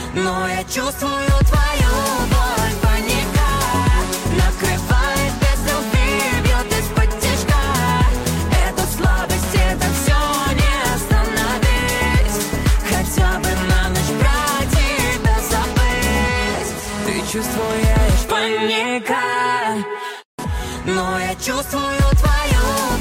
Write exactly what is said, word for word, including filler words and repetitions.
но я чувствую твою боль. Паника накрывает без любви, бьет из-под тишка. Это слабость, это все, не остановить. Хотя бы на ночь про тебя забыть. Ты чувствуешь паника, но я чувствую твою